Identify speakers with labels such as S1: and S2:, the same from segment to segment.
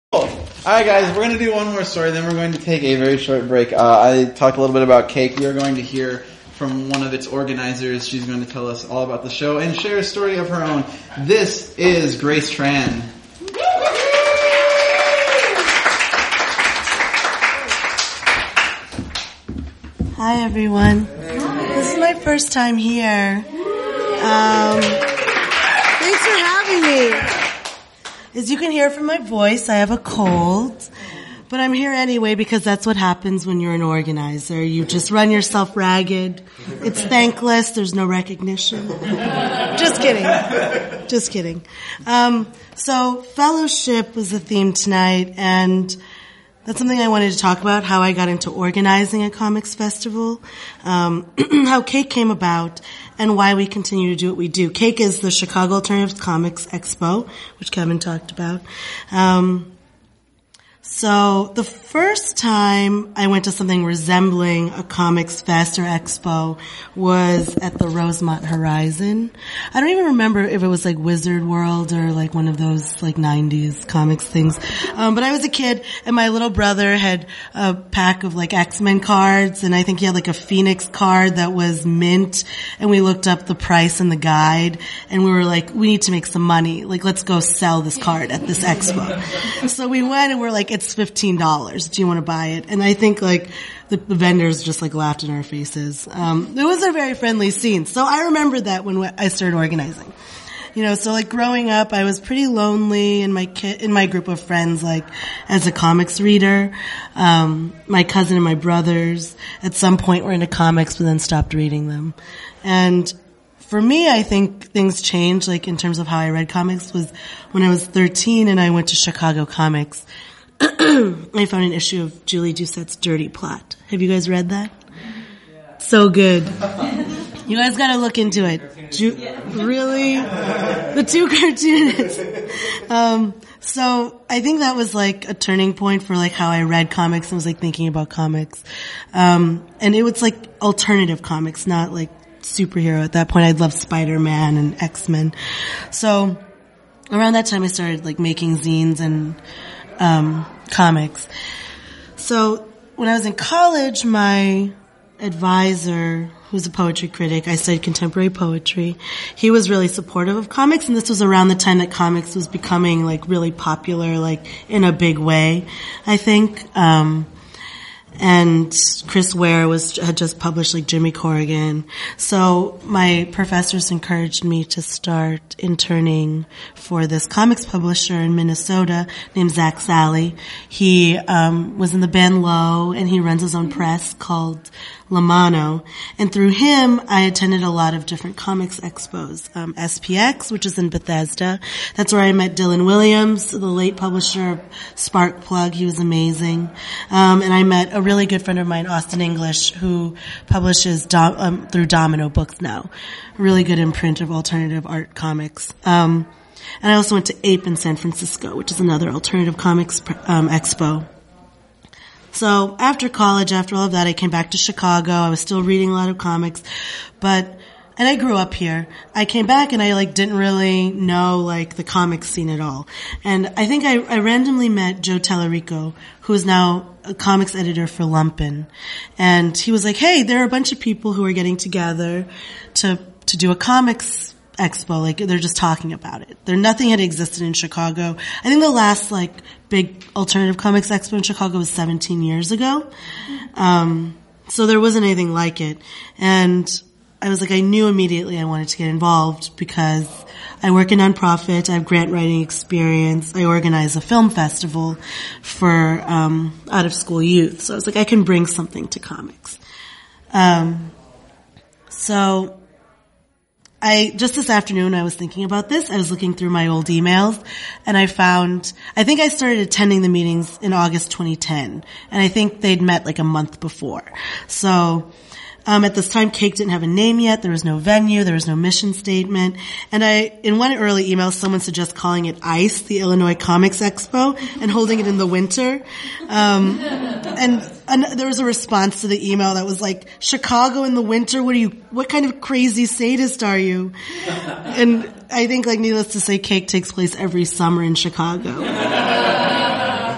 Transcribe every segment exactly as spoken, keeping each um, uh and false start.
S1: All right, guys, we're going to do one more story, then we're going to take a very short break. Uh, I talked a little bit about Cake. We are going to hear from one of its organizers. She's going to tell us all about the show and share a story of her own. This is Grace Tran.
S2: Hi, everyone. Hi. This is my first time here. Um, thanks for having me. As you can hear from my voice, I have a cold, but I'm here anyway because that's what happens when you're an organizer. You just run yourself ragged. It's thankless. There's no recognition. Just kidding. Just kidding. Um, so fellowship was the theme tonight, and that's something I wanted to talk about, how I got into organizing a comics festival, um, how Cake came about, and why we continue to do what we do. Cake is the Chicago Alternative Comics Expo, which Kevin talked about. Um, so the first time I went to something resembling a comics fest or expo was at the Rosemont Horizon. I don't even remember if it was like Wizard World or like one of those like nineties comics things. Um, but I was a kid and my little brother had a pack of like X-Men cards, and I think he had like a Phoenix card that was mint, and we looked up the price in the guide and we were like, we need to make some money. Like, let's go sell this card at this expo. So we went and we're like, it's fifteen dollars. Do you want to buy it? And I think like the, the vendors just like laughed in our faces. Um, it was a very friendly scene. So I remember that when I started organizing. You know, so like growing up, I was pretty lonely in my kid, in my group of friends, like as a comics reader. Um, my cousin and my brothers at some point were into comics, but then stopped reading them. And for me, I think things changed, like in terms of how I read comics, was when I was thirteen and I went to Chicago Comics. I found an issue of Julie Doucette's Dirty Plot. Have you guys read that? So good. You guys gotta look into it. Ju- really? The two cartoonists. Um, so I think that was like a turning point for like how I read comics and was like thinking about comics. Um, and it was like alternative comics, not like superhero. At that point, I'd loved Spider-Man and X-Men. So around that time, I started like making zines and um, comics. So when I was in college, my advisor, who's a poetry critic, I studied contemporary poetry. He was really supportive of comics, and this was around the time that comics was becoming like really popular, like in a big way, I think. Um, and Chris Ware was had just published like Jimmy Corrigan. So my professors encouraged me to start interning for this comics publisher in Minnesota named Zach Sally. He um was in the band Low, and he runs his own press called Lamano. And through him, I attended a lot of different comics expos. Um, S P X, which is in Bethesda. That's where I met Dylan Williams, the late publisher of Sparkplug. He was amazing. Um, and I met a really good friend of mine, Austin English, who publishes Dom- um, through Domino Books now. Really good imprint of alternative art comics. Um, and I also went to Ape in San Francisco, which is another alternative comics um, expo. So after college, after all of that, I came back to Chicago. I was still reading a lot of comics, but, and I grew up here. I came back and I like didn't really know like the comics scene at all. And I think I, I randomly met Joe Tallarico, who is now a comics editor for Lumpen. And he was like, hey, there are a bunch of people who are getting together to, to do a comics expo. Like, they're just talking about it. There, nothing had existed in Chicago. I think the last, like, big alternative comics expo in Chicago was seventeen years ago. Um, so there wasn't anything like it. And I was like, I knew immediately I wanted to get involved because I work in nonprofit, I have grant writing experience, I organize a film festival for, um, out-of-school youth. So I was like, I can bring something to comics. Um, so, I, just this afternoon, I was thinking about this. I was looking through my old emails, and I found, I think I started attending the meetings in August twenty ten, and I think they'd met like a month before. So, um, at this time, Cake didn't have a name yet. There was no venue. There was no mission statement. And I, in one early email, someone suggested calling it ICE, the Illinois Comics Expo, and holding it in the winter. Um, and, and there was a response to the email that was like, Chicago in the winter? What are you, what kind of crazy sadist are you? And I think, like, needless to say, Cake takes place every summer in Chicago.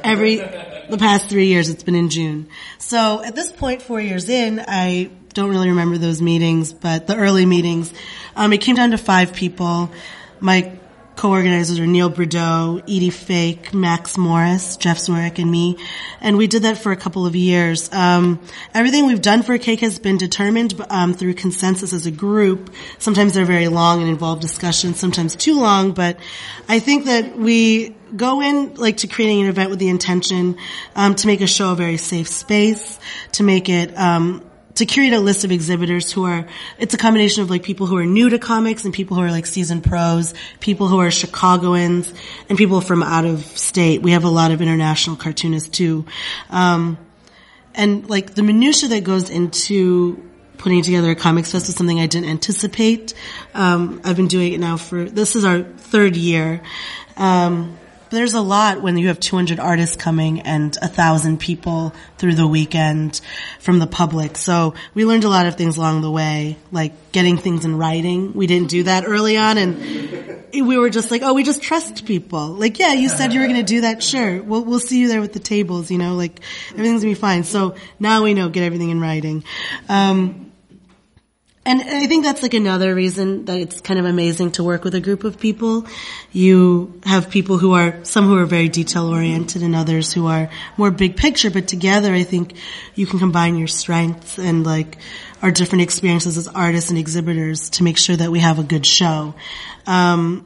S2: Every, the past three years, it's been in June. So at this point, four years in, I don't really remember those meetings, but the early meetings, um, it came down to five people. My co-organizers are Neil Brideau, Edie Fake, Max Morris, Jeff Zwerek, and me. And we did that for a couple of years. Um, everything we've done for Cake has been determined um, through consensus as a group. Sometimes they're very long and involve discussion, sometimes too long, but I think that we go in like to creating an event with the intention um, to make a show a very safe space, to make it um to curate a list of exhibitors who are, it's a combination of like people who are new to comics and people who are like seasoned pros, people who are Chicagoans, and people from out of state. We have a lot of international cartoonists too. Um, and like the minutia that goes into putting together a comics fest is something I didn't anticipate. Um, I've been doing it now for, this is our third year. Um, There's a lot when you have two hundred artists coming and a thousand people through the weekend from the public. So we learned a lot of things along the way, like getting things in writing. We didn't do that early on, and we were just like, oh, we just trust people. Like, yeah, you said you were going to do that. Sure. We'll, we'll see you there with the tables, you know, like everything's going to be fine. So now we know, get everything in writing. Um, And I think that's like another reason that it's kind of amazing to work with a group of people. You have people who are, some who are very detail oriented and others who are more big picture, but together I think you can combine your strengths and like our different experiences as artists and exhibitors to make sure that we have a good show. Um,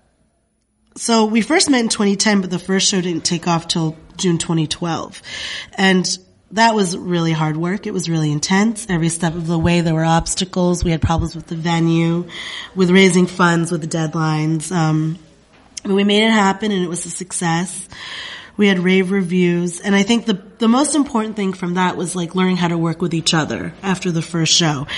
S2: so we first met in twenty ten, but the first show didn't take off till June twenty twelve. And that was really hard work. It was really intense. Every step of the way there were obstacles. We had problems with the venue, with raising funds, with the deadlines. Um, but we made it happen and it was a success. We had rave reviews. And I think the, the most important thing from that was like learning how to work with each other after the first show.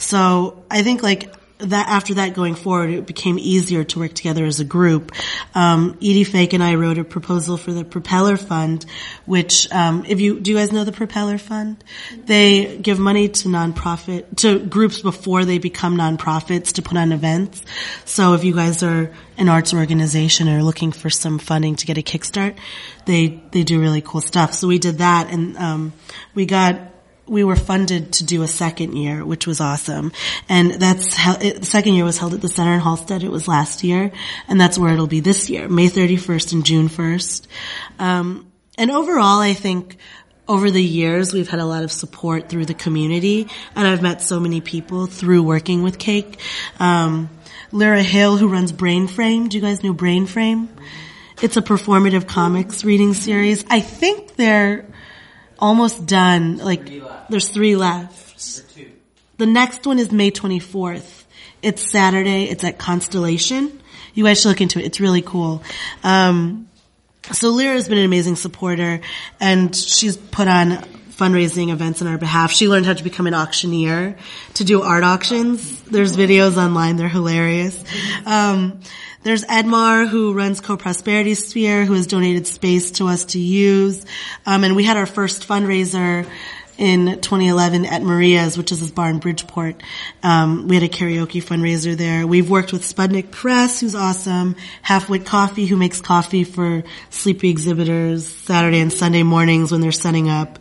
S2: So I think like that after that going forward, it became easier to work together as a group. Um, Edie Fake and I wrote a proposal for the Propeller Fund, which, um, if you, do you guys know the Propeller Fund? They give money to nonprofit, to groups before they become nonprofits to put on events. So if you guys are an arts organization or looking for some funding to get a kickstart, they, they do really cool stuff. So we did that and, um, we got, we were funded to do a second year, which was awesome. And that's how, it, the second year was held at the Center in Halstead. It was last year. And that's where it'll be this year, May thirty-first and June first. Um, and overall, I think over the years, we've had a lot of support through the community. And I've met so many people through working with Cake. Um, Lyra Hill, who runs Brain Frame. Do you guys know Brain Frame? It's a performative comics reading series. I think they're almost done. Like, three there's three left. The next one is May twenty-fourth. It's Saturday. It's at Constellation. You guys should look into it. It's really cool. Um, so Lyra has been an amazing supporter, and she's put on fundraising events on our behalf. She learned how to become an auctioneer to do art auctions. There's videos online. They're hilarious. Um, There's Edmar, who runs Co-Prosperity Sphere, who has donated space to us to use. Um, and we had our first fundraiser in twenty eleven at Maria's, which is this bar in Bridgeport. Um, we had a karaoke fundraiser there. We've worked with Spudnik Press, who's awesome. Halfwit Coffee, who makes coffee for sleepy exhibitors Saturday and Sunday mornings when they're setting up.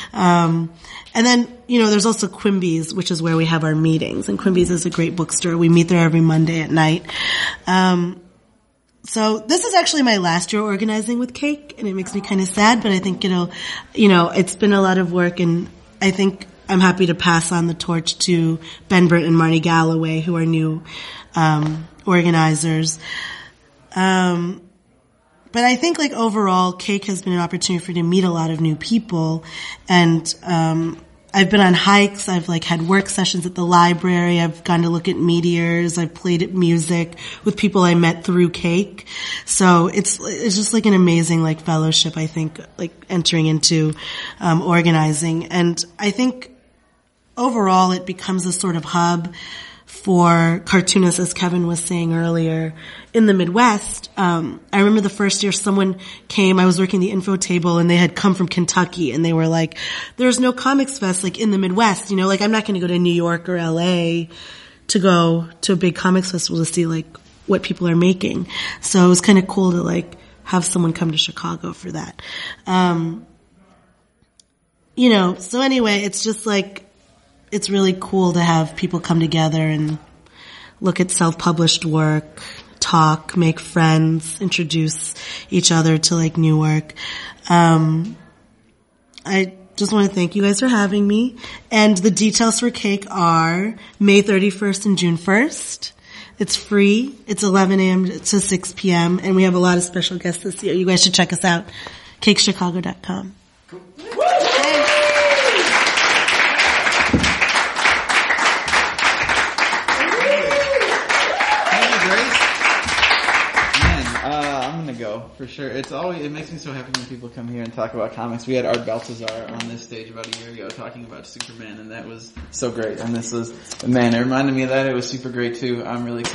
S2: Um, and then, you know, there's also Quimby's, which is where we have our meetings. And Quimby's is a great bookstore. We meet there every Monday at night. Um, so this is actually my last year organizing with Cake, and it makes me kind of sad, but I think it'll, you know, it's been a lot of work, and I think I'm happy to pass on the torch to Ben Britt and Marnie Galloway, who are new, um, organizers. Um, But I think, like, overall, Cake has been an opportunity for me to meet a lot of new people. And um I've been on hikes. I've, like, had work sessions at the library. I've gone to look at meteors. I've played at music with people I met through Cake. So it's it's just, like, an amazing, like, fellowship, I think, like, entering into um organizing. And I think, overall, it becomes a sort of hub for cartoonists, as Kevin was saying earlier, in the Midwest. Um, I remember the first year someone came, I was working the info table, and they had come from Kentucky, and they were like, there's no comics fest, like, in the Midwest, you know, like, I'm not gonna go to New York or L A to go to a big comics festival to see, like, what people are making. So it was kind of cool to, like, have someone come to Chicago for that. Um, you know, so anyway, it's just like, it's really cool to have people come together and look at self-published work, talk, make friends, introduce each other to like new work. Um, I just want to thank you guys for having me. And the details for Cake are May thirty-first and June first. It's free. It's eleven a.m. to six p.m. And we have a lot of special guests this year. You guys should check us out. cake chicago dot com. Cool.
S1: Go for sure. It's always it makes me so happy when people come here and talk about comics. We had Art Baltazar on this stage about a year ago talking about Superman, and that was so great. And this was man, it reminded me of that. It was super great too. I'm really excited.